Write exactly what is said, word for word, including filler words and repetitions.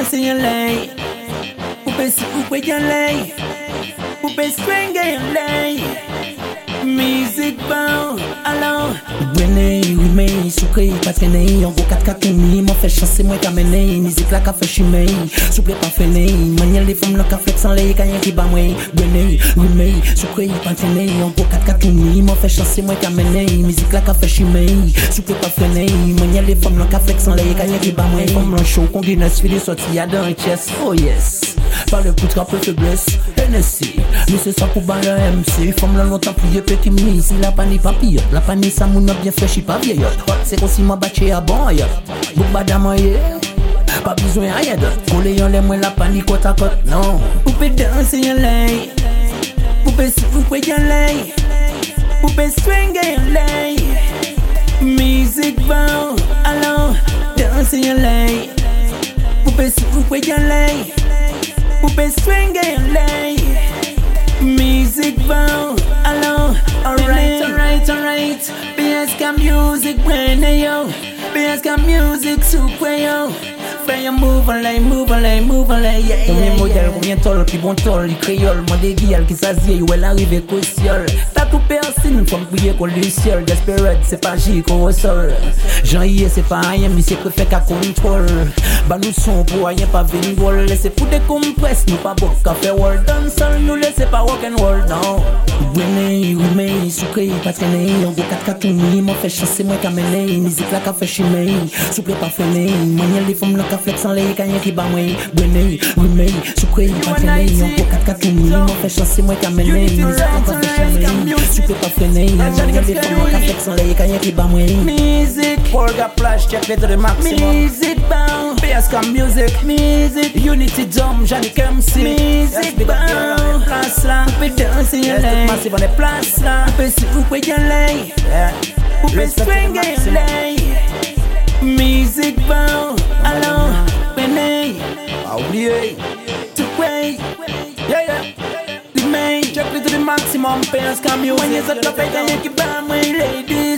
danser en lay. Poupée si poupée en lay. Poupée string en lay. Musique bon, alors Brenay, remay, sucré, pas traîner. On vaut quatre quatre unis, m'en fait chancer, moi qu'à mener. Musique là qu'a fait chimay, souple pas freiner. Manière les femmes là qu'a fait sans les cahiers qui bat moi. Brenay, remay, sucré, pas traîner. On vaut quatre quatre unis, m'en fait chancer, moi qu'à mener. Musique là qu'a fait chimay, souple pas freiner. Manière les femmes là qu'a fait sans les cahiers qui bat moi. Comme un show qu'on Guinness, fait des sorties à dans un chest. Oh yes. Par le poutre peu faiblesse, N S C. Mais c'est ça pour battre un M C. Femme là longtemps plié petit mis. Si la pani papier, la pani ça moun a bien fait, j'suis pas vieille. C'est aussi ma bâché à bon ailleurs. Bouk badama yé, pas besoin rien d'autre. Coller en l'air, moi la pani côte à côte, non. Poupée danser en lay. Poupée si poupée en lay. Poupée string en lay. Musique bon, alors danser en lay. Poupée si poupée en lay. Poupée string en lay. Music bon, alors alright, alright, alright. B S K music, when yo. B S K music, super yo. Fais un move en lay, move en lay, move en lay, yeah, yeah. Combien modèle, combien tol, puis bon tol, les créoles, moi des guilles qui s'assied, où elle arrive crucial. T'as tout personne, comme prier qu'on le ciel. Desperate, c'est pas J qu'on ressort. Jean y est, c'est pas rien, mais c'est préfet qu'à contrôle. Bah nous sommes pour rien, pas venir wall. Laissez pour des compresses, nous pas beaucoup qu'à faire world. Dancehall, nous laissez pas rock and roll, non. Brenay, remay, sucré, pas traîner. On go quatre quatre unis, m'en fait chancer, moi qu'à mener. Musique là qu'a fait chimay, souple pas freiner. Manière les femmes là qu'a fait sans les cahiers qui bat moi. Brenay, remay, sucré, pas traîner. On go quatre quatre unis, m'en fait chancer, moi qu'à mener. Musique là qu'a fait chimay, souple pas freiner. Manière les femmes là qu'a fait sans les cahiers qui bat moi. Music, Olga Flash, check les de maximum. Music bound, B S K music, music, Unity Dome, Jannick M C. Music bound, place là, poupée danser en lay. Massive on est place là, poupée si poupée en lay. Poupée string en lay. Music bound, alors Brenay. Ah oublié. To way, Yeah yeah. the main, Check les de maximum, B S K music. when you set up like a Yankee band, my ladies.